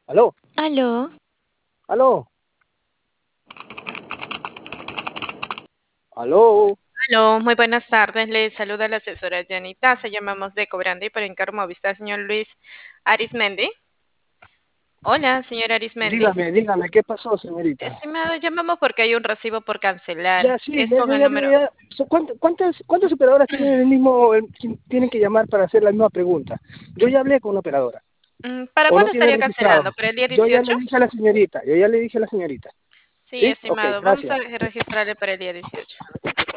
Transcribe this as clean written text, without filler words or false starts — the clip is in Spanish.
Aló, Aló, aló, aló. Aló, muy buenas tardes. Le saluda la asesora Janita. Se llamamos de Cobrande por encargo vista señor Luis Arismendi. Hola, señor Arismendi. Dígame, ¿qué pasó, señorita? Estimado, llamamos porque hay un recibo por cancelar. Ya, sí, Es con el número. ¿Cuántas operadoras tienen tienen que llamar para hacer la misma pregunta? Yo ya hablé con una operadora, ¿Para o no cuándo tienen estaría registrado. cancelando? ¿Para el día Yo ya 18? le dije a la señorita, yo ya le dije a la señorita. Sí, ¿Sí? Ok, estimado. Vamos a gracias. registrarle para el día 18.